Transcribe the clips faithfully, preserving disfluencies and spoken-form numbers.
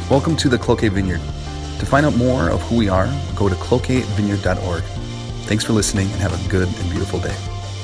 Welcome to the Cloquet Vineyard. To find out more of who we are, go to cloquet vineyard dot org. Thanks for listening and have a good and beautiful day.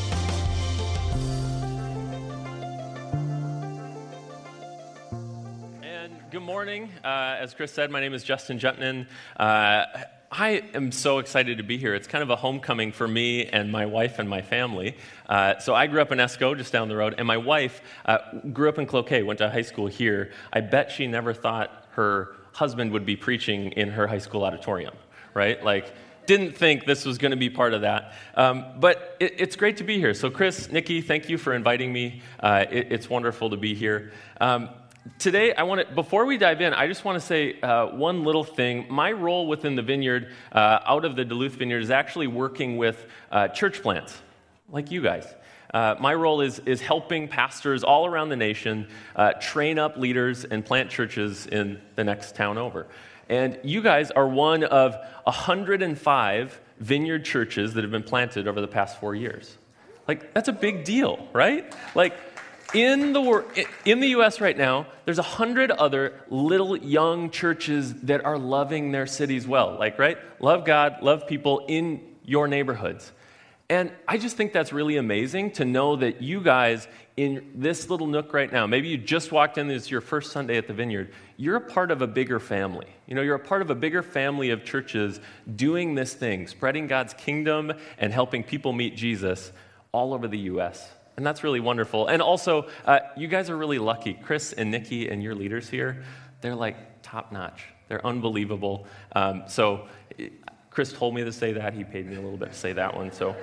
And good morning. Uh, as Chris said, my name is Justin Jutnan. Uh, I am so excited to be here. It's kind of a homecoming for me and my wife and my family. Uh, so I grew up in Esco, just down the road, and my wife uh, grew up in Cloquet, went to high school here. I bet she never thought her husband would be preaching in her high school auditorium, right? Like, didn't think this was going to be part of that. Um, but it, it's great to be here. So Chris, Nikki, thank you for inviting me. Uh, it, it's wonderful to be here. Um, Today, I want to, before we dive in, I just want to say uh, one little thing. My role within the Vineyard, uh, out of the Duluth Vineyard, is actually working with uh, church plants, like you guys. Uh, my role is is helping pastors all around the nation uh, train up leaders and plant churches in the next town over. And you guys are one of one hundred five Vineyard churches that have been planted over the past four years. Like, that's a big deal, right? Like, In the wor- in the U S right now, there's a hundred other little young churches that are loving their cities well. Like, right? Love God, love people in your neighborhoods. And I just think that's really amazing to know that you guys in this little nook right now, maybe you just walked in, this is your first Sunday at the Vineyard, you're a part of a bigger family. You know, you're a part of a bigger family of churches doing this thing, spreading God's kingdom and helping people meet Jesus all over the U S And that's really wonderful. And also, uh, you guys are really lucky. Chris and Nikki and your leaders here, they're like top-notch. They're unbelievable. Um, so Chris told me to say that. He paid me a little bit to say that one. So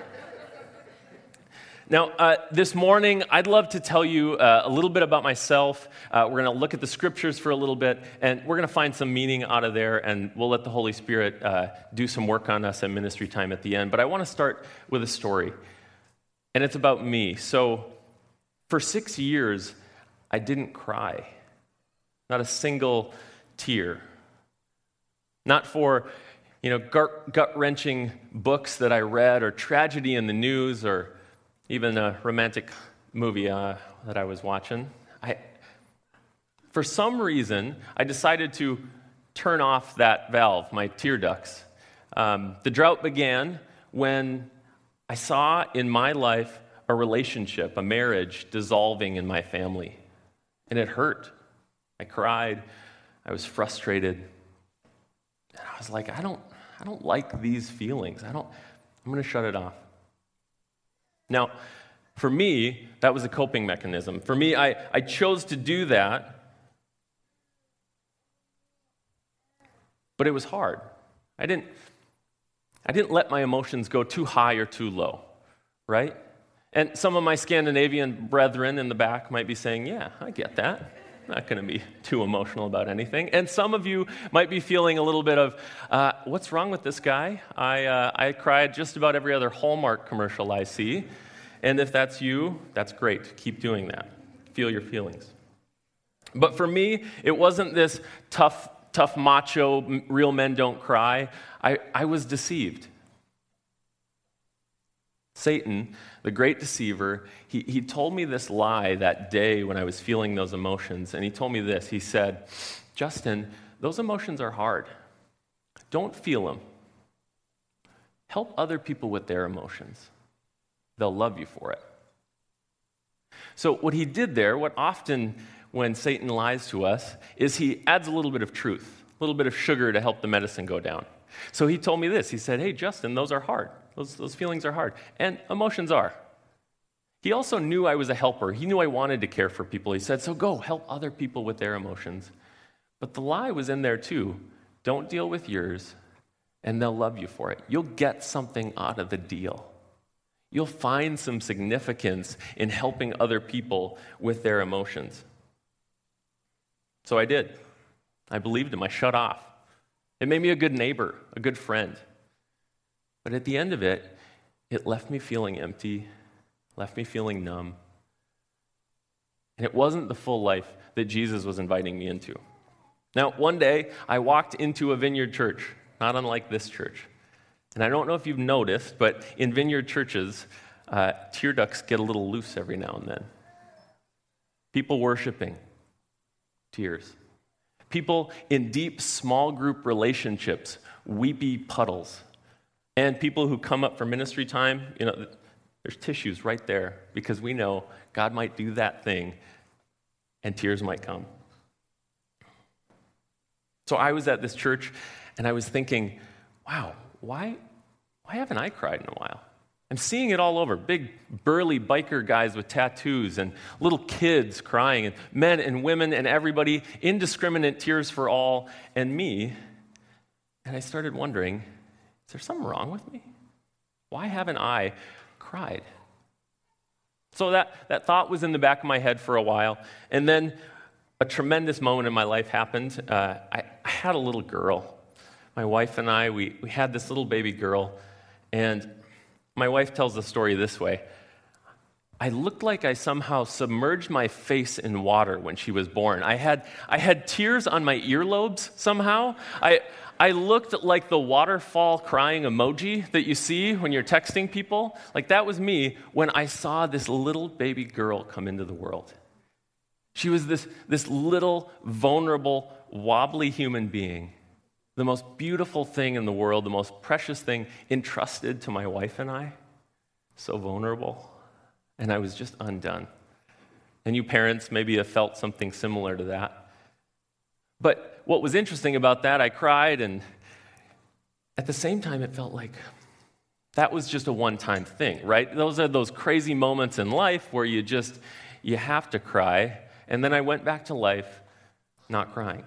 now, uh, this morning, I'd love to tell you uh, a little bit about myself. Uh, we're going to look at the scriptures for a little bit, and we're going to find some meaning out of there, and we'll let the Holy Spirit uh, do some work on us at ministry time at the end. But I want to start with a story. And it's about me. So for six years, I didn't cry. Not a single tear. Not for, you know, gut-wrenching books that I read or tragedy in the news or even a romantic movie uh, that I was watching. I, for some reason, I decided to turn off that valve, my tear ducts. Um, the drought began when I saw in my life a relationship, a marriage dissolving in my family. And it hurt. I cried. I was frustrated. And I was like, I don't, I don't like these feelings. I don't, I'm going to shut it off. Now, for me, that was a coping mechanism. For me, I, I chose to do that. But it was hard. I didn't, I didn't let my emotions go too high or too low, right? And some of my Scandinavian brethren in the back might be saying, yeah, I get that. I'm not going to be too emotional about anything. And some of you might be feeling a little bit of, uh, what's wrong with this guy? I, uh, I cried just about every other Hallmark commercial I see. And if that's you, that's great. Keep doing that. Feel your feelings. But for me, it wasn't this tough tough macho, real men don't cry. I, I was deceived. Satan, the great deceiver, he, he told me this lie that day when I was feeling those emotions, and he told me this. He said, Justin, those emotions are hard. Don't feel them. Help other people with their emotions. They'll love you for it. So what he did there, what often when Satan lies to us, is he adds a little bit of truth, a little bit of sugar to help the medicine go down. So he told me this. He said, hey, Justin, those are hard. Those, those feelings are hard. And emotions are. He also knew I was a helper. He knew I wanted to care for people. He said, so go help other people with their emotions. But the lie was in there too. Don't deal with yours, and they'll love you for it. You'll get something out of the deal. You'll find some significance in helping other people with their emotions. So I did. I believed him. I shut off. It made me a good neighbor, a good friend. But at the end of it, it left me feeling empty, left me feeling numb. And it wasn't the full life that Jesus was inviting me into. Now, one day, I walked into a Vineyard church, not unlike this church. And I don't know if you've noticed, but in Vineyard churches, uh, tear ducts get a little loose every now and then. People worshiping. Tears. People in deep small group relationships, weepy puddles. And people who come up for ministry time, you know, there's tissues right there because we know God might do that thing and tears might come. So I was at this church and I was thinking, wow, why, why haven't I cried in a while? I'm seeing it all over. Big, burly biker guys with tattoos and little kids crying and men and women and everybody, indiscriminate tears for all and me. And I started wondering, is there something wrong with me? Why haven't I cried? So that, that thought was in the back of my head for a while. And then a tremendous moment in my life happened. Uh, I, I had a little girl. My wife and I, we, we had this little baby girl. And my wife tells the story this way. I looked like I somehow submerged my face in water when she was born. I had I had tears on my earlobes somehow. I I looked like the waterfall crying emoji that you see when you're texting people. Like that was me when I saw this little baby girl come into the world. She was this, this little, vulnerable, wobbly human being. The most beautiful thing in the world, the most precious thing entrusted to my wife and I. So vulnerable. And I was just undone. And you parents maybe have felt something similar to that. But what was interesting about that, I cried, and at the same time, it felt like that was just a one-time thing, right? Those are those crazy moments in life where you just, you have to cry. And then I went back to life not crying.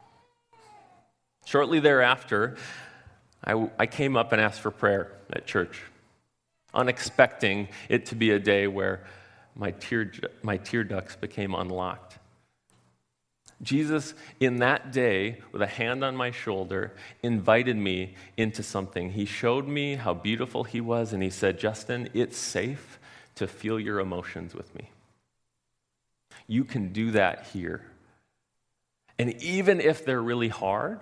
Shortly thereafter, I, I came up and asked for prayer at church, unexpecting it to be a day where my tear, my tear ducts became unlocked. Jesus, in that day, with a hand on my shoulder, invited me into something. He showed me how beautiful he was, and he said, Justin, it's safe to feel your emotions with me. You can do that here. And even if they're really hard,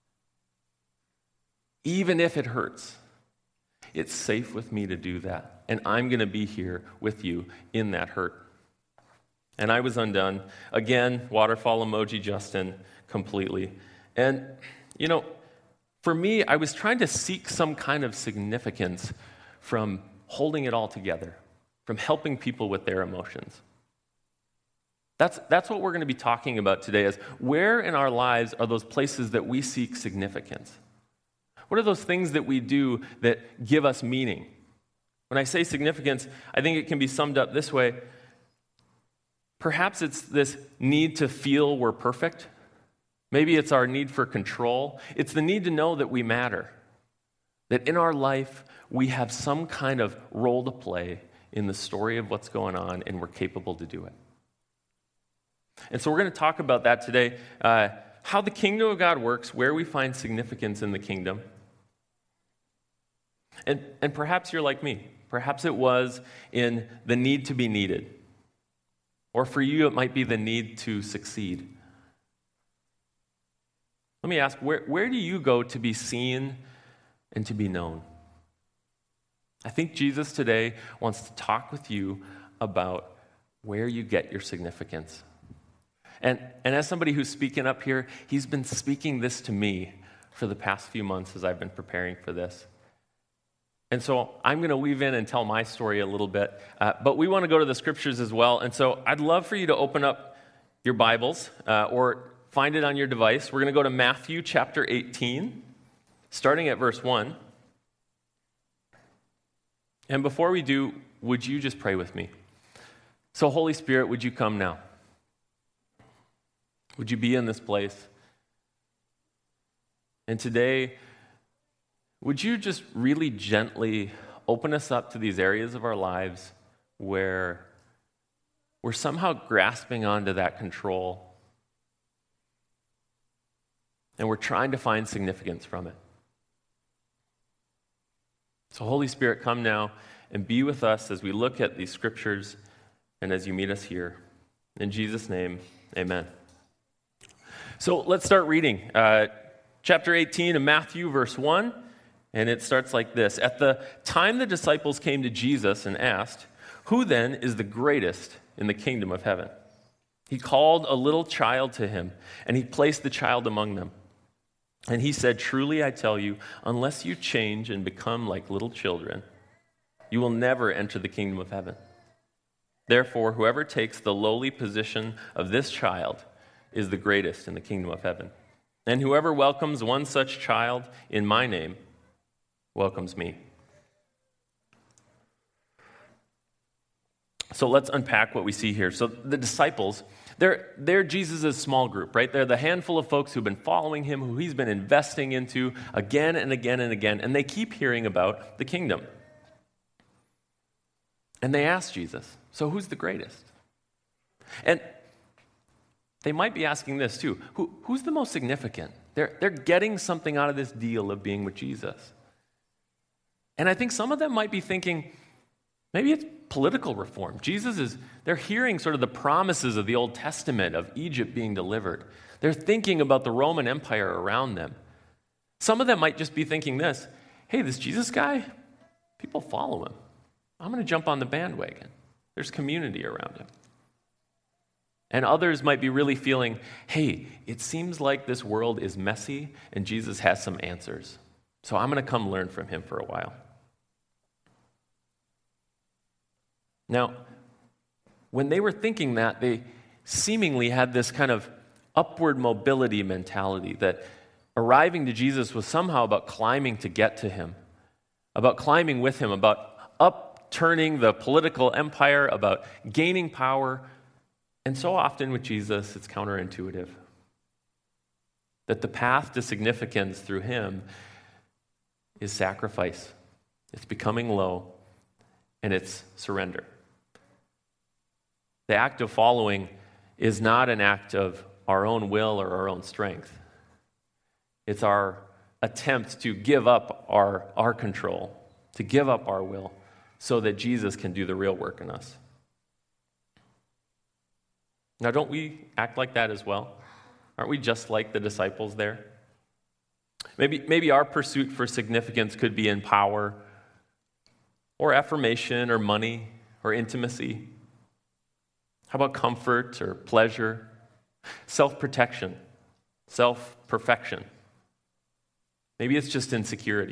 even if it hurts, it's safe with me to do that. And I'm going to be here with you in that hurt. And I was undone. Again, waterfall emoji Justin, completely. And, you know, for me, I was trying to seek some kind of significance from holding it all together, from helping people with their emotions. That's, that's what we're going to be talking about today, is where in our lives are those places that we seek significance? What are those things that we do that give us meaning? When I say significance, I think it can be summed up this way. Perhaps it's this need to feel we're perfect. Maybe it's our need for control. It's the need to know that we matter, that in our life we have some kind of role to play in the story of what's going on, and we're capable to do it. And so we're going to talk about that today, uh, how the kingdom of God works, where we find significance in the kingdom. And, and perhaps you're like me. Perhaps it was in the need to be needed. Or for you, it might be the need to succeed. Let me ask, where, where do you go to be seen and to be known? I think Jesus today wants to talk with you about where you get your significance. And, and as somebody who's speaking up here, he's been speaking this to me for the past few months as I've been preparing for this. And so I'm going to weave in and tell my story a little bit, uh, but we want to go to the scriptures as well. And so I'd love for you to open up your Bibles uh, or find it on your device. We're going to go to Matthew chapter eighteen, starting at verse one. And before we do, would you just pray with me? So Holy Spirit, would you come now? Would you be in this place? And today, would you just really gently open us up to these areas of our lives where we're somehow grasping onto that control and we're trying to find significance from it? So Holy Spirit, come now and be with us as we look at these scriptures and as you meet us here. In Jesus' name, amen. So let's start reading. Uh, chapter eighteen of Matthew, verse one. And it starts like this. At the time the disciples came to Jesus and asked, "Who then is the greatest in the kingdom of heaven?" He called a little child to him, and he placed the child among them. And he said, "Truly I tell you, unless you change and become like little children, you will never enter the kingdom of heaven. Therefore, whoever takes the lowly position of this child is the greatest in the kingdom of heaven. And whoever welcomes one such child in my name welcomes me." So let's unpack what we see here. So the disciples, they're, they're Jesus' small group, right? They're the handful of folks who've been following him, who he's been investing into again and again and again, and they keep hearing about the kingdom. And they ask Jesus, so who's the greatest? And they might be asking this too, Who, who's the most significant? They're, they're getting something out of this deal of being with Jesus. And I think some of them might be thinking, maybe it's political reform. Jesus is, they're hearing sort of the promises of the Old Testament of Egypt being delivered. They're thinking about the Roman Empire around them. Some of them might just be thinking this, hey, this Jesus guy, people follow him. I'm going to jump on the bandwagon. There's community around him. And others might be really feeling, hey, it seems like this world is messy and Jesus has some answers. So I'm going to come learn from him for a while. Now, when they were thinking that, they seemingly had this kind of upward mobility mentality that arriving to Jesus was somehow about climbing to get to him, about climbing with him, about upturning the political empire, about gaining power. And so often with Jesus, it's counterintuitive. That the path to significance through him is sacrifice. It's becoming low, and it's surrender. The act of following is not an act of our own will or our own strength. It's our attempt to give up our, our control, to give up our will, so that Jesus can do the real work in us. Now, don't we act like that as well? Aren't we just like the disciples there? Maybe, maybe our pursuit for significance could be in power, or affirmation, or money, or intimacy. How about comfort or pleasure? Self-protection, self-perfection. Maybe it's just insecurity.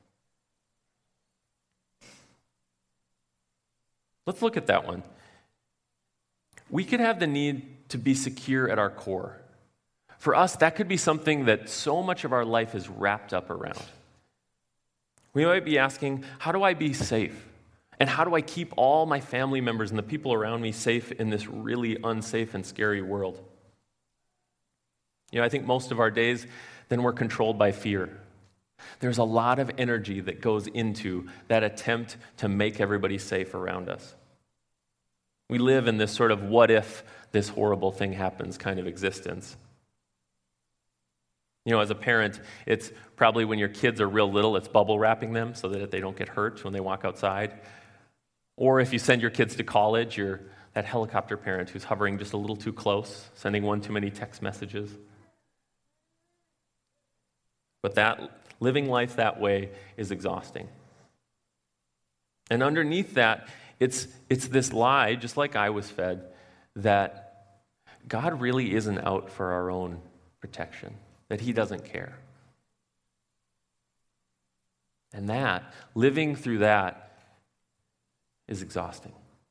Let's look at that one. We could have the need to be secure at our core. For us, that could be something that so much of our life is wrapped up around. We might be asking, how do I be safe? And how do I keep all my family members and the people around me safe in this really unsafe and scary world? You know, I think most of our days, then we're controlled by fear. There's a lot of energy that goes into that attempt to make everybody safe around us. We live in this sort of what if this horrible thing happens kind of existence. You know, as a parent, it's probably when your kids are real little, it's bubble wrapping them so that they don't get hurt when they walk outside. Or if you send your kids to college, you're that helicopter parent who's hovering just a little too close, sending one too many text messages. But that living life that way is exhausting. And underneath that, it's it's this lie, just like I was fed, that God really isn't out for our own protection, that he doesn't care. And that, living through that, is exhausting.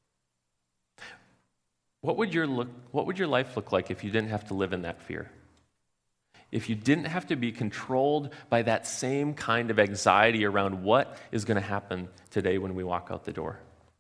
What would your look, what would your life look like if you didn't have to live in that fear? If you didn't have to be controlled by that same kind of anxiety around what is going to happen today when we walk out the door?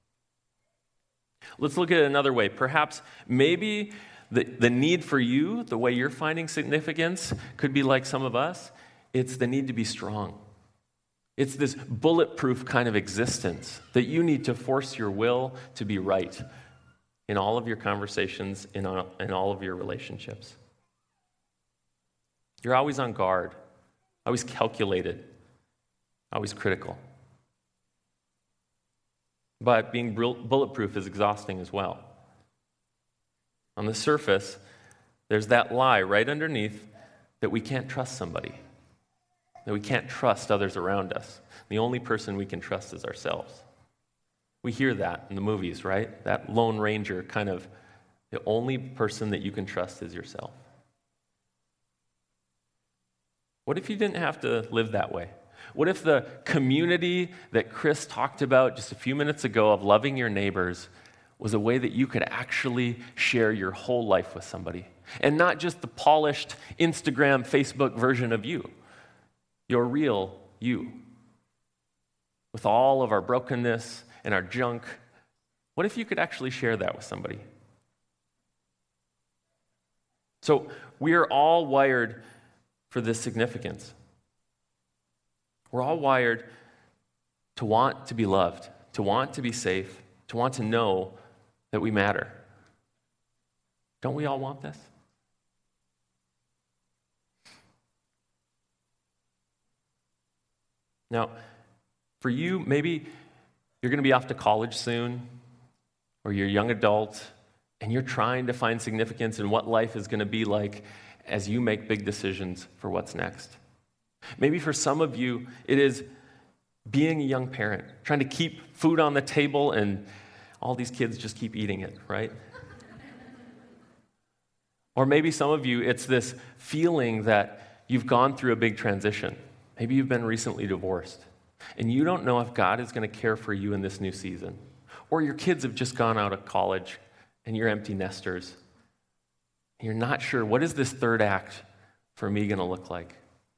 Let's look at it another way. Perhaps, maybe the, the need for you, the way you're finding significance, could be like some of us. It's the need to be strong. It's this bulletproof kind of existence that you need to force your will to be right in all of your conversations, in all, in all of your relationships. You're always on guard, always calculated, always critical. But being bulletproof is exhausting as well. On the surface, there's that lie right underneath that we can't trust somebody, that we can't trust others around us. The only person we can trust is ourselves. We hear that in the movies, right? That Lone Ranger kind of The only person that you can trust is yourself. What if you didn't have to live that way? What if the community that Chris talked about just a few minutes ago of loving your neighbors was a way that you could actually share your whole life with somebody? And not just the polished Instagram, Facebook version of you. Your real you. With all of our brokenness and our junk. What if you could actually share that with somebody? So we are all wired for this significance. We're all wired to want to be loved, to want to be safe, to want to know that we matter. Don't we all want this? Now, for you, maybe you're going to be off to college soon, or you're a young adult, and you're trying to find significance in what life is going to be like as you make big decisions for what's next. Maybe for some of you, it is being a young parent, trying to keep food on the table, and all these kids just keep eating it, right? Or maybe some of you, it's this feeling that you've gone through a big transition. Maybe you've been recently divorced, and you don't know if God is going to care for you in this new season. Or your kids have just gone out of college, and you're empty nesters. And you're not sure, what is this third act for me going to look like?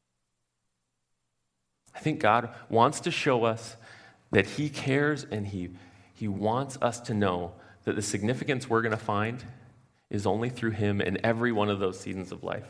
I think God wants to show us that he cares, and he, he wants us to know that the significance we're going to find is only through him in every one of those seasons of life.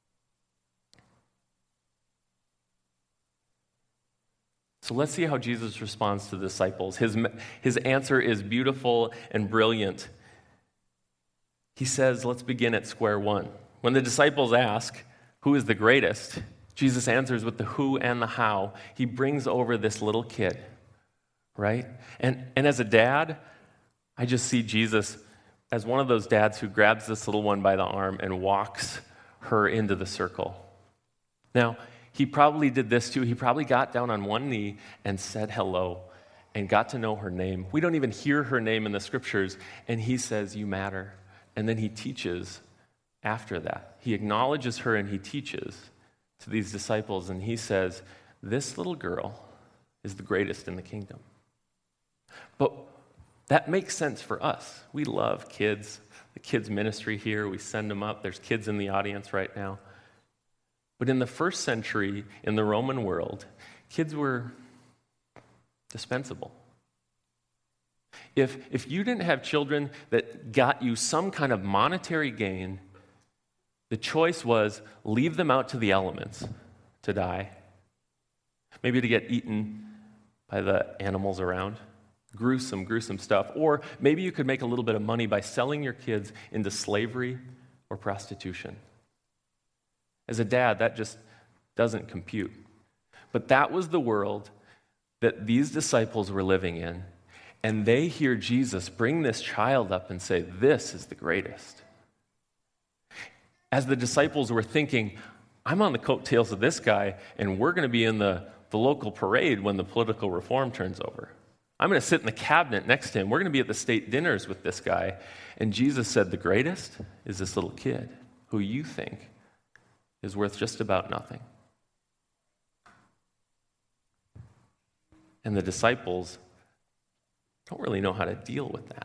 So let's see how Jesus responds to the disciples. His, his answer is beautiful and brilliant. He says, let's begin at square one. When the disciples ask, who is the greatest? Jesus answers with the who and the how. He brings over this little kid, right? And, and as a dad, I just see Jesus as one of those dads who grabs this little one by the arm and walks her into the circle. Now, he probably did this too. He probably got down on one knee and said hello and got to know her name. We don't even hear her name in the scriptures, and he says, you matter. And then he teaches after that. He acknowledges her and he teaches to these disciples, and he says, this little girl is the greatest in the kingdom. But that makes sense for us. We love kids. The kids ministry here, we send them up. There's kids in the audience right now. But in the first century, in the Roman world, kids were dispensable. If, if you didn't have children that got you some kind of monetary gain, the choice was leave them out to the elements to die, maybe to get eaten by the animals around. Gruesome, gruesome stuff. Or maybe you could make a little bit of money by selling your kids into slavery or prostitution. As a dad, that just doesn't compute. But that was the world that these disciples were living in, and they hear Jesus bring this child up and say, this is the greatest. As the disciples were thinking, I'm on the coattails of this guy, and we're going to be in the, the local parade when the political reform turns over. I'm going to sit in the cabinet next to him. We're going to be at the state dinners with this guy. And Jesus said, the greatest is this little kid who you think is worth just about nothing. And the disciples don't really know how to deal with that.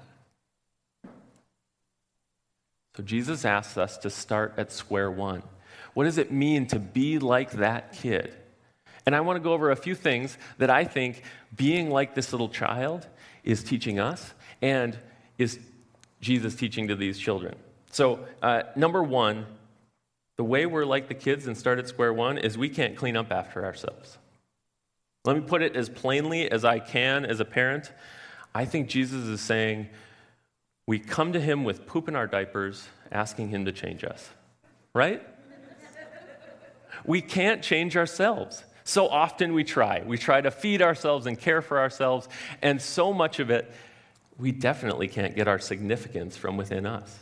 So Jesus asks us to start at square one. What does it mean to be like that kid? And I want to go over a few things that I think being like this little child is teaching us and is Jesus teaching to these children. So uh, number one, the way we're like the kids and start at square one is we can't clean up after ourselves. Let me put it as plainly as I can as a parent. I think Jesus is saying we come to him with poop in our diapers, asking him to change us, right? We can't change ourselves. So often we try. We try to feed ourselves and care for ourselves, and so much of it, we definitely can't get our significance from within us.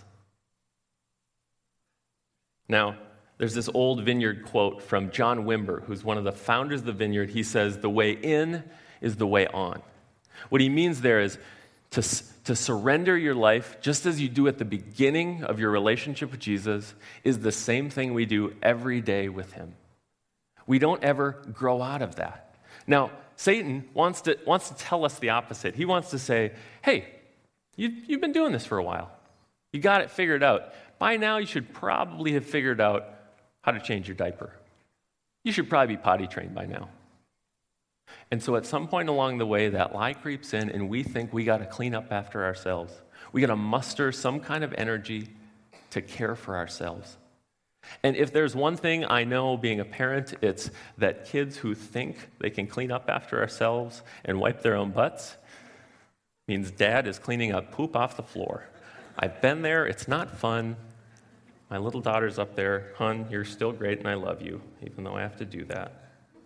Now, there's this old Vineyard quote from John Wimber, who's one of the founders of the Vineyard. He says, the way in is the way on. What he means there is to, to surrender your life, just as you do at the beginning of your relationship with Jesus, is the same thing we do every day with him. We don't ever grow out of that. Now, Satan wants to, wants to tell us the opposite. He wants to say, hey, you, you've been doing this for a while. You got it figured out. By now, you should probably have figured out how to change your diaper. You should probably be potty trained by now. And so at some point along the way, that lie creeps in, and we think we got to clean up after ourselves. We got to muster some kind of energy to care for ourselves. And if there's one thing I know being a parent, it's that kids who think they can clean up after ourselves and wipe their own butts means dad is cleaning up poop off the floor. I've been there. It's not fun. My little daughter's up there. Hun, you're still great and I love you, even though I have to do that.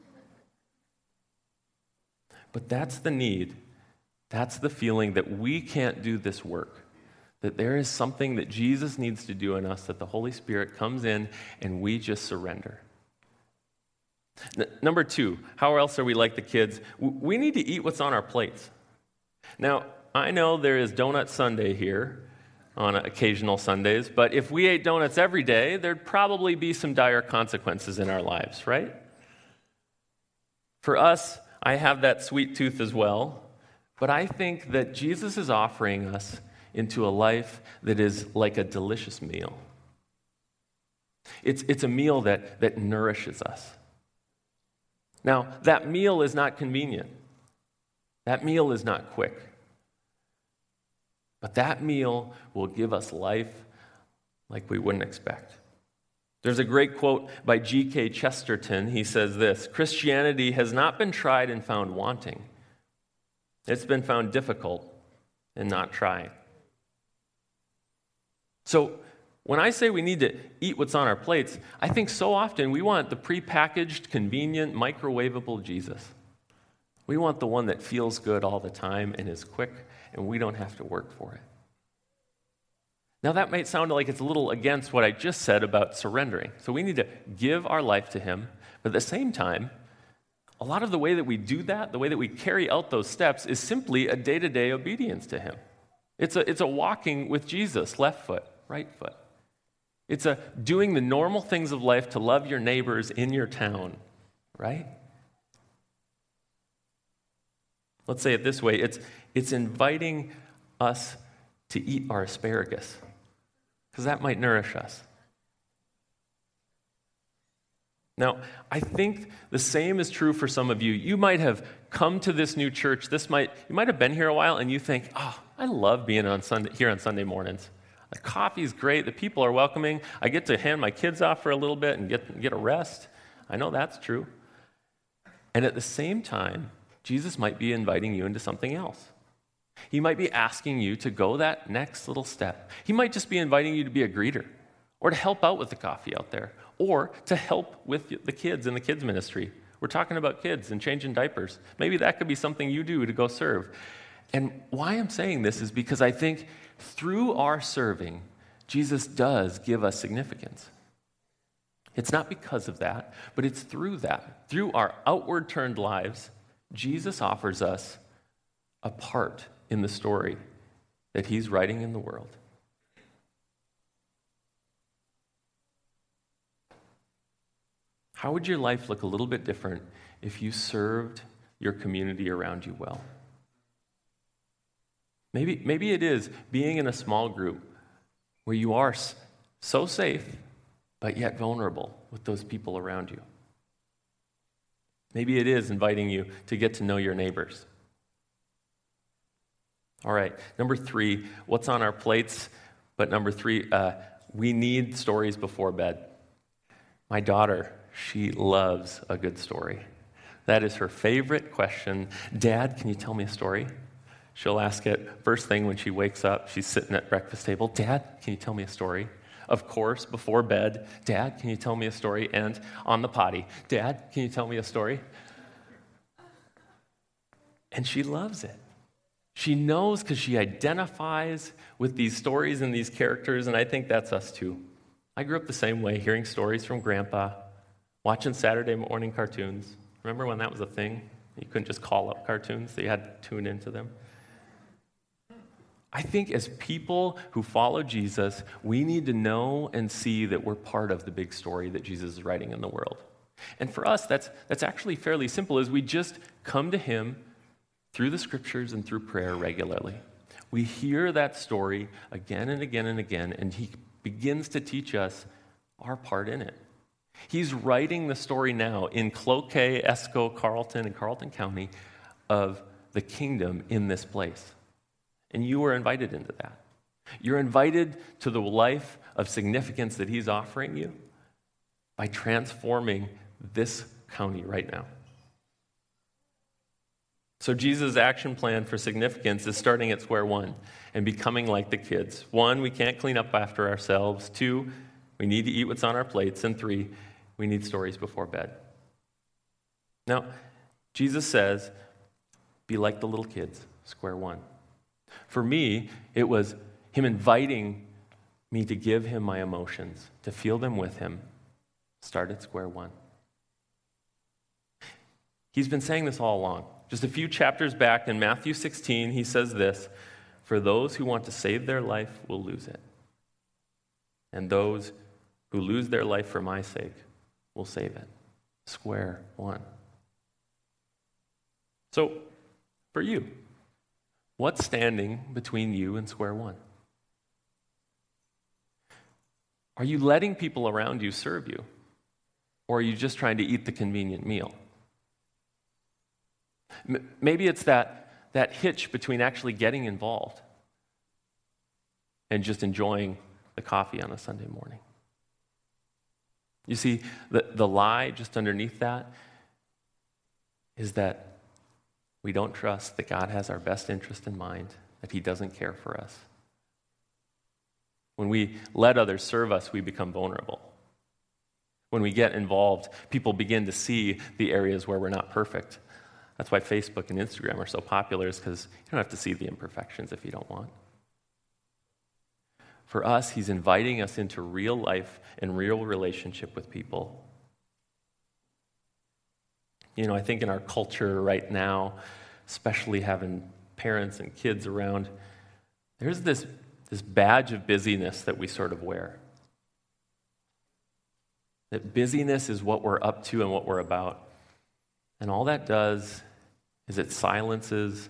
But that's the need. That's the feeling that we can't do this work. That there is something that Jesus needs to do in us, that the Holy Spirit comes in and we just surrender. N- number two, how else are we like the kids? W- we need to eat what's on our plates. Now, I know there is Donut Sunday here on occasional Sundays, but if we ate donuts every day, there'd probably be some dire consequences in our lives, right? For us, I have that sweet tooth as well, but I think that Jesus is offering us into a life that is like a delicious meal. It's, it's a meal that, that nourishes us. Now, that meal is not convenient. That meal is not quick. But that meal will give us life like we wouldn't expect. There's a great quote by G K Chesterton. He says this: Christianity has not been tried and found wanting. It's been found difficult and not tried. So when I say we need to eat what's on our plates, I think so often we want the prepackaged, convenient, microwavable Jesus. We want the one that feels good all the time and is quick, and we don't have to work for it. Now that might sound like it's a little against what I just said about surrendering. So we need to give our life to him, but at the same time, a lot of the way that we do that, the way that we carry out those steps, is simply a day-to-day obedience to him. It's a, it's a walking with Jesus, left foot, right foot. It's a doing the normal things of life to love your neighbors in your town, right? Let's say it this way. It's, it's inviting us to eat our asparagus, because that might nourish us. Now, I think the same is true for some of you. You might have come to this new church. This might you might have been here a while, and you think, "Oh, I love being on Sunday here on Sunday mornings. The coffee's great. The people are welcoming. I get to hand my kids off for a little bit and get get a rest." I know that's true. And at the same time, Jesus might be inviting you into something else. He might be asking you to go that next little step. He might just be inviting you to be a greeter, or to help out with the coffee out there, or to help with the kids in the kids ministry. We're talking about kids and changing diapers. Maybe that could be something you do to go serve. And why I'm saying this is because I think through our serving, Jesus does give us significance. It's not because of that, but it's through that. Through our outward turned lives, Jesus offers us a part in the story that he's writing in the world. How would your life look a little bit different if you served your community around you well? Maybe, maybe it is being in a small group where you are so safe, but yet vulnerable with those people around you. Maybe it is inviting you to get to know your neighbors. All right, number three, what's on our plates? But number three, uh, we need stories before bed. My daughter, she loves a good story. That is her favorite question. Dad, can you tell me a story? She'll ask it first thing when she wakes up. She's sitting at breakfast table. Dad, can you tell me a story? Of course, before bed. Dad, can you tell me a story? And on the potty. Dad, can you tell me a story? And she loves it. She knows because she identifies with these stories and these characters, and I think that's us too. I grew up the same way, hearing stories from Grandpa, watching Saturday morning cartoons. Remember when that was a thing? You couldn't just call up cartoons, so you had to tune into them. I think as people who follow Jesus, we need to know and see that we're part of the big story that Jesus is writing in the world. And for us, that's, that's actually fairly simple, as we just come to him through the scriptures and through prayer regularly. We hear that story again and again and again, and he begins to teach us our part in it. He's writing the story now in Cloquet, Esco, Carlton, and Carlton County of the kingdom in this place. And you are invited into that. You're invited to the life of significance that he's offering you by transforming this county right now. So Jesus' action plan for significance is starting at square one and becoming like the kids. One, we can't clean up after ourselves. Two, we need to eat what's on our plates. And three, we need stories before bed. Now, Jesus says, be like the little kids, square one. For me, it was him inviting me to give him my emotions, to feel them with him. Start at square one. He's been saying this all along. Just a few chapters back in Matthew sixteen, he says this, for those who want to save their life will lose it. And those who lose their life for my sake will save it. Square one. So, for you, what's standing between you and square one? Are you letting people around you serve you? Or are you just trying to eat the convenient meal? M- maybe it's that, that hitch between actually getting involved and just enjoying the coffee on a Sunday morning. You see, the, the lie just underneath that is that we don't trust that God has our best interest in mind, that he doesn't care for us. When we let others serve us, we become vulnerable. When we get involved, people begin to see the areas where we're not perfect. That's why Facebook and Instagram are so popular, is because you don't have to see the imperfections if you don't want. For us, he's inviting us into real life and real relationship with people. You know, I think in our culture right now, especially having parents and kids around, there's this, this badge of busyness that we sort of wear. That busyness is what we're up to and what we're about. And all that does is it silences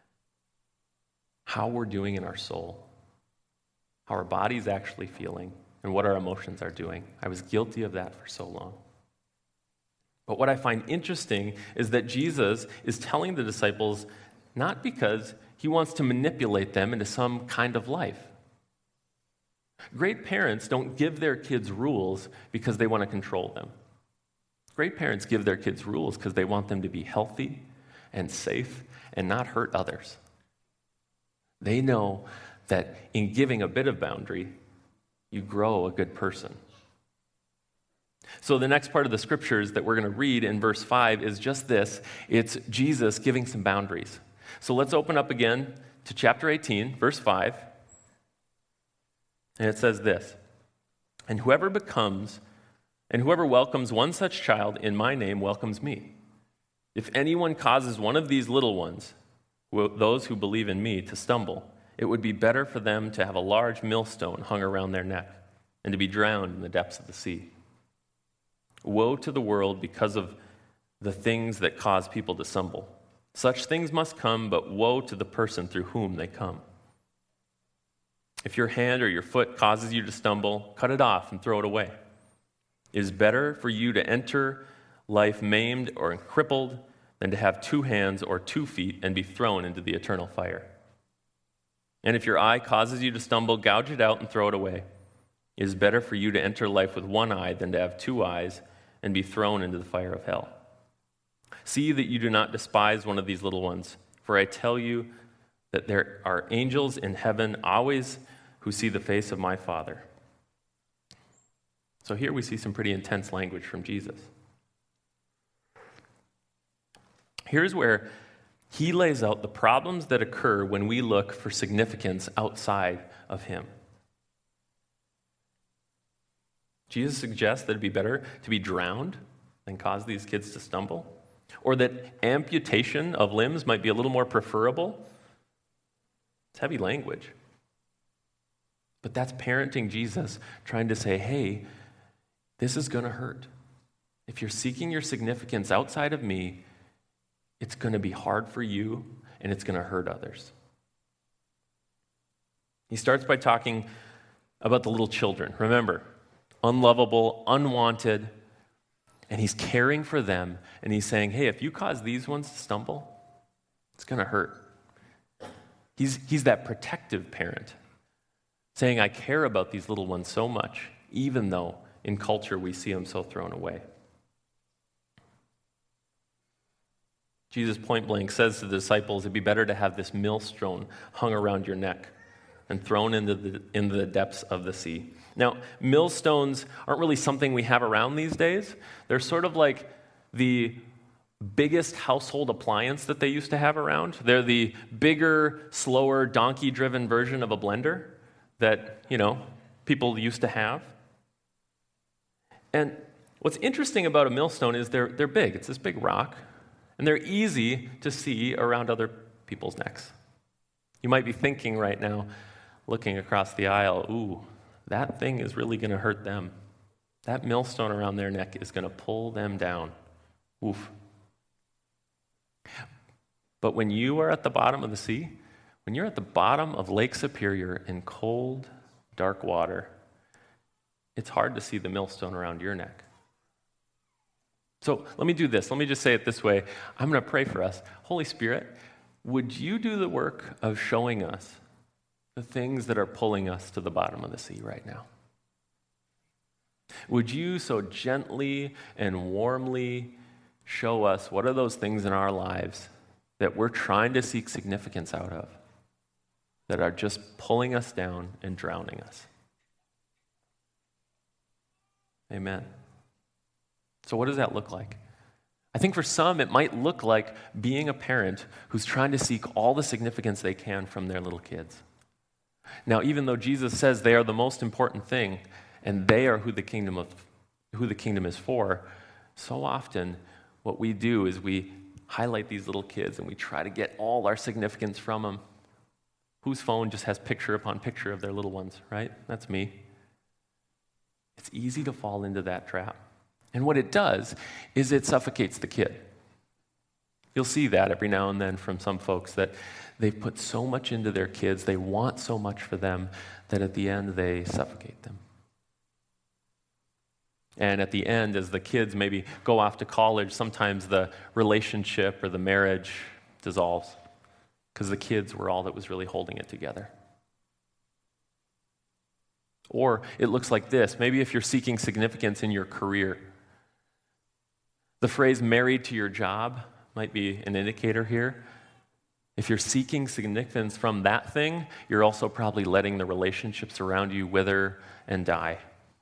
how we're doing in our soul, how our body's actually feeling, and what our emotions are doing. I was guilty of that for so long. But what I find interesting is that Jesus is telling the disciples not because he wants to manipulate them into some kind of life. Great parents don't give their kids rules because they want to control them. Great parents give their kids rules because they want them to be healthy and safe and not hurt others. They know that in giving a bit of boundary, you grow a good person. So the next part of the scriptures that we're going to read in verse five is just this. It's Jesus giving some boundaries. So let's open up again to chapter eighteen, verse five. And it says this, and whoever becomes, and whoever welcomes one such child in my name welcomes me. If anyone causes one of these little ones, those who believe in me, to stumble, it would be better for them to have a large millstone hung around their neck and to be drowned in the depths of the sea. Woe to the world because of the things that cause people to stumble. Such things must come, but woe to the person through whom they come. If your hand or your foot causes you to stumble, cut it off and throw it away. It is better for you to enter life maimed or crippled than to have two hands or two feet and be thrown into the eternal fire. And if your eye causes you to stumble, gouge it out and throw it away. It is better for you to enter life with one eye than to have two eyes and be thrown into the fire of hell. See that you do not despise one of these little ones, for I tell you that there are angels in heaven always who see the face of my Father. So here we see some pretty intense language from Jesus. Here's where he lays out the problems that occur when we look for significance outside of him. Jesus suggests that it'd be better to be drowned than cause these kids to stumble, or that amputation of limbs might be a little more preferable It's heavy language. But that's parenting Jesus, trying to say, hey, this is going to hurt. If you're seeking your significance outside of me, it's going to be hard for you and it's going to hurt others. He starts by talking about the little children. Remember, unlovable, unwanted, and he's caring for them, and he's saying, hey, if you cause these ones to stumble, it's going to hurt. He's, he's that protective parent, saying, I care about these little ones so much, even though in culture we see them so thrown away. Jesus point blank says to the disciples, it'd be better to have this millstone hung around your neck and thrown into the, into the depths of the sea. Now, millstones aren't really something we have around these days. They're sort of like the biggest household appliance that they used to have around. They're the bigger, slower, donkey-driven version of a blender that, you know, people used to have. And what's interesting about a millstone is they're, they're big. It's this big rock, and they're easy to see around other people's necks. You might be thinking right now, looking across the aisle, ooh, that thing is really going to hurt them. That millstone around their neck is going to pull them down. Oof. But when you are at the bottom of the sea, when you're at the bottom of Lake Superior in cold, dark water, it's hard to see the millstone around your neck. So let me do this. Let me just say it this way. I'm going to pray for us. Holy Spirit, would you do the work of showing us the things that are pulling us to the bottom of the sea right now? Would you so gently and warmly show us what are those things in our lives that we're trying to seek significance out of that are just pulling us down and drowning us? Amen. So what does that look like? I think for some it might look like being a parent who's trying to seek all the significance they can from their little kids. Now, even though Jesus says they are the most important thing and they are who the kingdom of who the kingdom is for, so often what we do is we highlight these little kids and we try to get all our significance from them. Whose phone just has picture upon picture of their little ones, right? That's me. It's easy to fall into that trap. And what it does is it suffocates the kid. You'll see that every now and then from some folks that they've put so much into their kids, they want so much for them, that at the end they suffocate them. And at the end, as the kids maybe go off to college, sometimes the relationship or the marriage dissolves because the kids were all that was really holding it together. Or it looks like this. Maybe if you're seeking significance in your career, the phrase married to your job might be an indicator here. If you're seeking significance from that thing, you're also probably letting the relationships around you wither and die.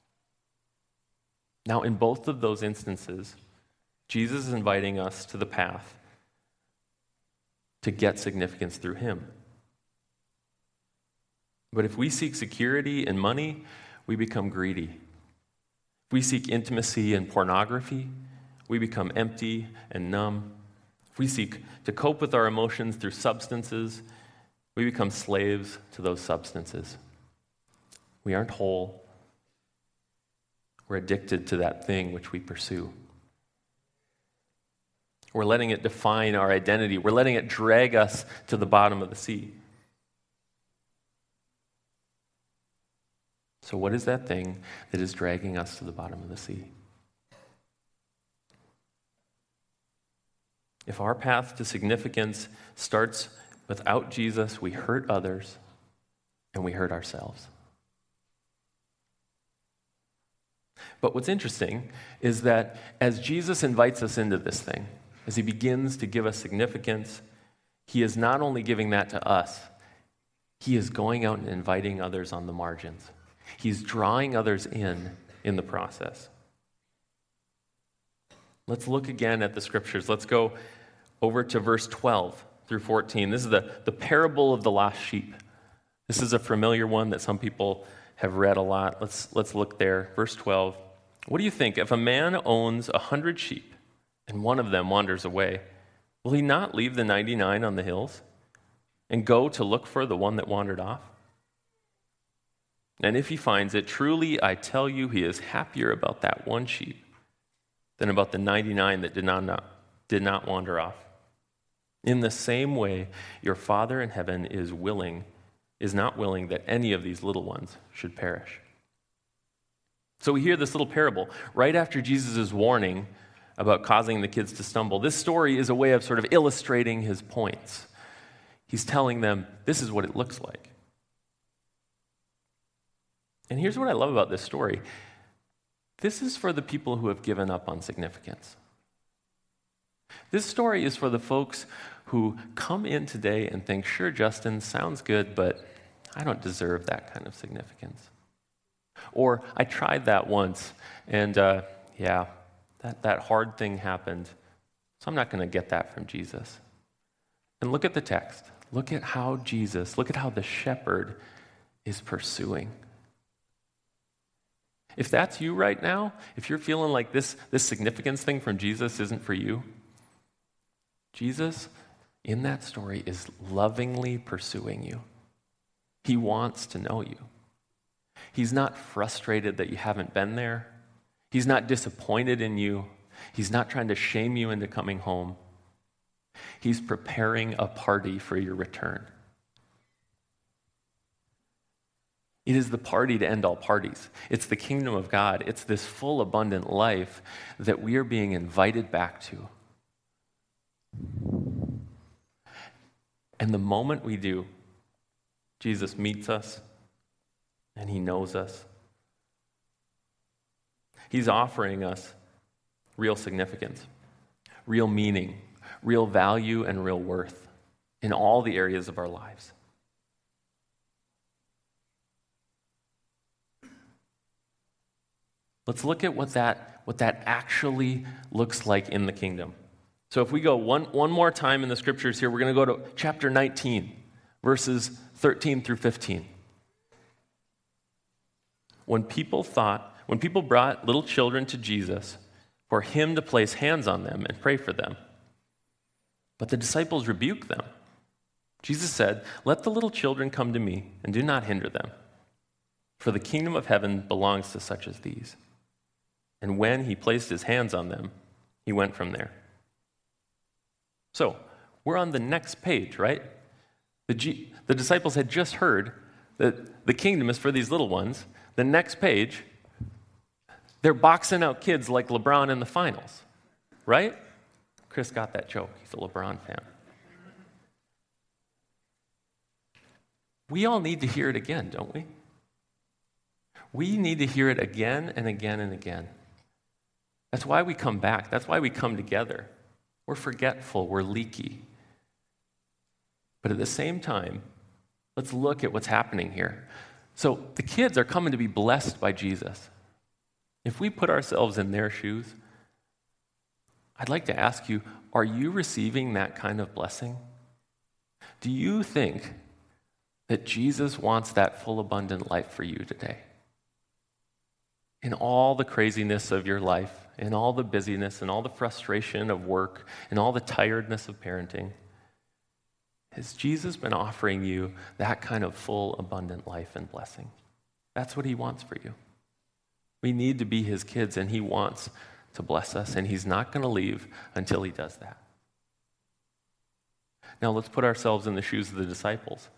Now, in both of those instances, Jesus is inviting us to the path to get significance through him. But if we seek security and money, we become greedy. If we seek intimacy and pornography, we become empty and numb. If we seek to cope with our emotions through substances, we become slaves to those substances. We aren't whole. We're addicted to that thing which we pursue. We're letting it define our identity. We're letting it drag us to the bottom of the sea. So what is that thing that is dragging us to the bottom of the sea? If our path to significance starts without Jesus, we hurt others and we hurt ourselves. But what's interesting is that as Jesus invites us into this thing, as he begins to give us significance, he is not only giving that to us, he is going out and inviting others on the margins. He's drawing others in in the process. Let's look again at the scriptures. Let's go over to verse twelve through fourteen. This is the, the parable of the lost sheep. This is a familiar one that some people have read a lot. Let's, let's look there. Verse twelve. What do you think? If a man owns a hundred sheep and one of them wanders away, will he not leave the ninety-nine on the hills and go to look for the one that wandered off? And if he finds it, truly I tell you, he is happier about that one sheep than about the ninety-nine that did not, did not wander off. In the same way, your Father in heaven is willing, is not willing that any of these little ones should perish. So we hear this little parable right after Jesus' warning about causing the kids to stumble. This story is a way of sort of illustrating his points. He's telling them, this is what it looks like. And here's what I love about this story. This is for the people who have given up on significance. This story is for the folks who come in today and think, sure, Justin, sounds good, but I don't deserve that kind of significance. Or I tried that once, and uh, yeah, that, that hard thing happened, so I'm not going to get that from Jesus. And look at the text. Look at how Jesus, look at how the shepherd is pursuing. If that's you right now, if you're feeling like this, this significance thing from Jesus isn't for you, Jesus, in that story, is lovingly pursuing you. He wants to know you. He's not frustrated that you haven't been there. He's not disappointed in you. He's not trying to shame you into coming home. He's preparing a party for your return. It is the party to end all parties. It's the kingdom of God. It's this full, abundant life that we are being invited back to. And the moment we do, Jesus meets us and he knows us. He's offering us real significance, real meaning, real value, and real worth in all the areas of our lives. Let's look at what that, what that actually looks like in the kingdom. So if we go one, one more time in the scriptures here, we're going to go to chapter nineteen, verses thirteen through fifteen. When people thought, when people brought little children to Jesus for him to place hands on them and pray for them, but the disciples rebuked them. Jesus said, "Let the little children come to me and do not hinder them, for the kingdom of heaven belongs to such as these." And when he placed his hands on them, he went from there. So, we're on the next page, right? The, G- the disciples had just heard that the kingdom is for these little ones. The next page, they're boxing out kids like LeBron in the finals, right? Chris got that joke. He's a LeBron fan. We all need to hear it again, don't we? We need to hear it again and again and again. That's why we come back. That's why we come together. We're forgetful. We're leaky. But at the same time, let's look at what's happening here. So the kids are coming to be blessed by Jesus. If we put ourselves in their shoes, I'd like to ask you, are you receiving that kind of blessing? Do you think that Jesus wants that full, abundant life for you today? In all the craziness of your life, in all the busyness, and all the frustration of work, and all the tiredness of parenting, has Jesus been offering you that kind of full, abundant life and blessing? That's what he wants for you. We need to be his kids, and he wants to bless us, and he's not going to leave until he does that. Now let's put ourselves in the shoes of the disciples.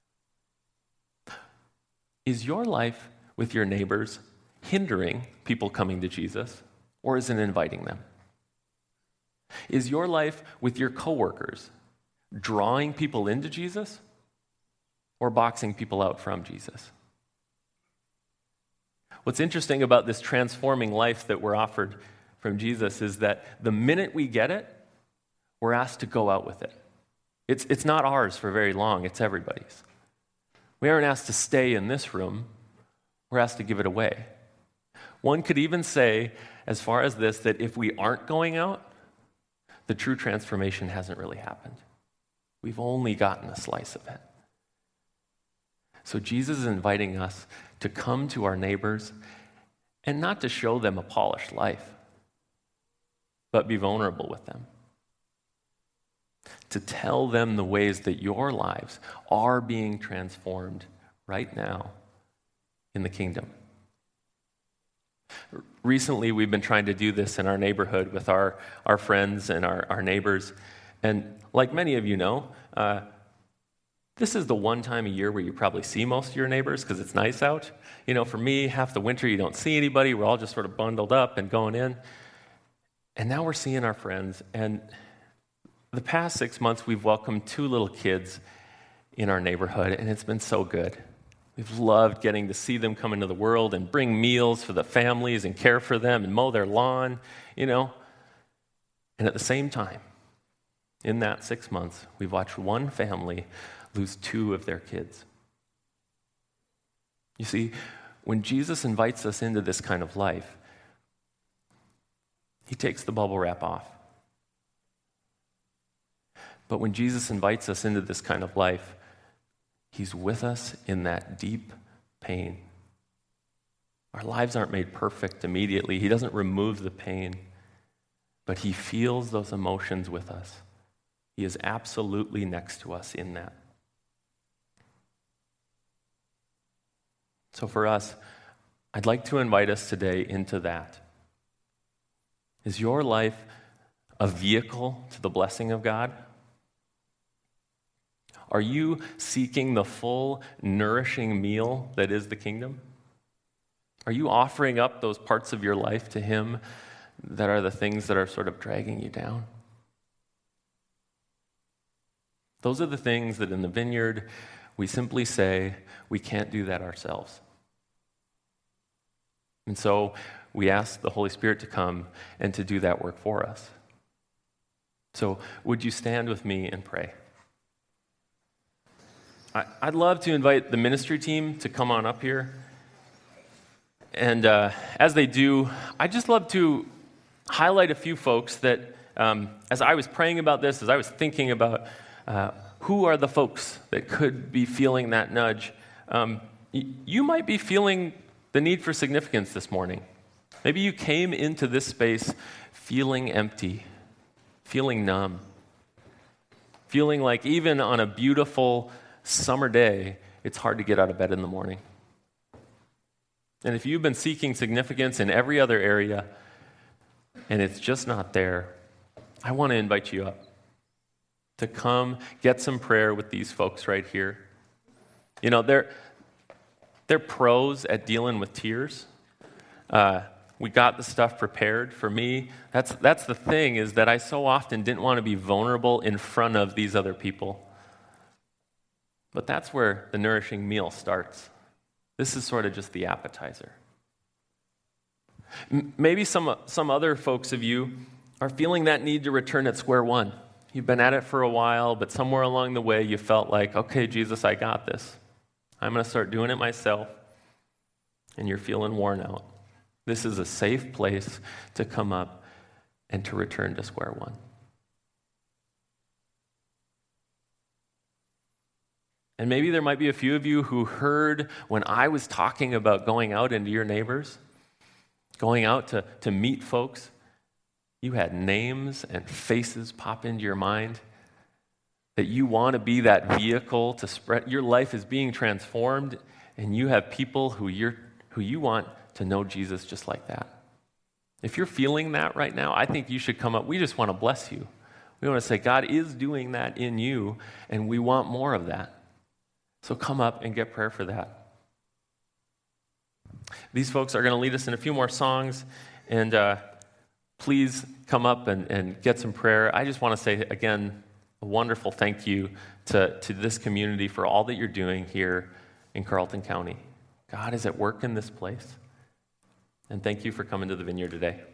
Is your life with your neighbors hindering people coming to Jesus, or is it inviting them? Is your life with your coworkers drawing people into Jesus, or boxing people out from Jesus? What's interesting about this transforming life that we're offered from Jesus is that the minute we get it, we're asked to go out with it. It's, it's not ours for very long, it's everybody's. We aren't asked to stay in this room, we're asked to give it away. One could even say, as far as this, that if we aren't going out, the true transformation hasn't really happened. We've only gotten a slice of it. So Jesus is inviting us to come to our neighbors and not to show them a polished life, but be vulnerable with them. to tell them the ways that your lives are being transformed right now in the kingdom. Recently, we've been trying to do this in our neighborhood with our, our friends and our, our neighbors. And like many of you know, uh, this is the one time a year where you probably see most of your neighbors because it's nice out. You know, for me, half the winter you don't see anybody. We're all just sort of bundled up and going in. And now we're seeing our friends. And the past six months, we've welcomed two little kids in our neighborhood, and it's been so good. We've loved getting to see them come into the world and bring meals for the families and care for them and mow their lawn, you know. And at the same time, in that six months, we've watched one family lose two of their kids. You see, when Jesus invites us into this kind of life, he takes the bubble wrap off. But when Jesus invites us into this kind of life, he's with us in that deep pain. Our lives aren't made perfect immediately. He doesn't remove the pain, but he feels those emotions with us. He is absolutely next to us in that. So for us, I'd like to invite us today into that. Is your life a vehicle to the blessing of God? Are you seeking the full, nourishing meal that is the kingdom? Are you offering up those parts of your life to him that are the things that are sort of dragging you down? Those are the things that in the vineyard, we simply say, we can't do that ourselves. And so we ask the Holy Spirit to come and to do that work for us. So would you stand with me and pray? I'd love to invite the ministry team to come on up here. And uh, as they do, I'd just love to highlight a few folks that, um, as I was praying about this, as I was thinking about uh, who are the folks that could be feeling that nudge, um, y- you might be feeling the need for significance this morning. Maybe you came into this space feeling empty, feeling numb, feeling like even on a beautiful summer day, it's hard to get out of bed in the morning. And if you've been seeking significance in every other area and it's just not there, I want to invite you up to come get some prayer with these folks right here. You know, they're, they're pros at dealing with tears. Uh, we got the stuff prepared. For me, that's, that's the thing, is that I so often didn't want to be vulnerable in front of these other people. But that's where the nourishing meal starts. This is sort of just the appetizer. M- maybe some, some other folks of you are feeling that need to return at square one. You've been at it for a while, but somewhere along the way you felt like, okay, Jesus, I got this. I'm going to start doing it myself. And you're feeling worn out. This is a safe place to come up and to return to square one. And maybe there might be a few of you who heard when I was talking about going out into your neighbors, going out to, to meet folks, you had names and faces pop into your mind, that you want to be that vehicle to spread. Your life is being transformed, and you have people who, you're, who you want to know Jesus just like that. If you're feeling that right now, I think you should come up. We just want to bless you. We want to say, God is doing that in you, and we want more of that. So come up and get prayer for that. These folks are going to lead us in a few more songs, and uh, please come up and, and get some prayer. I just want to say, again, a wonderful thank you to, to this community for all that you're doing here in Carleton County. God is at work in this place, and thank you for coming to the Vineyard today.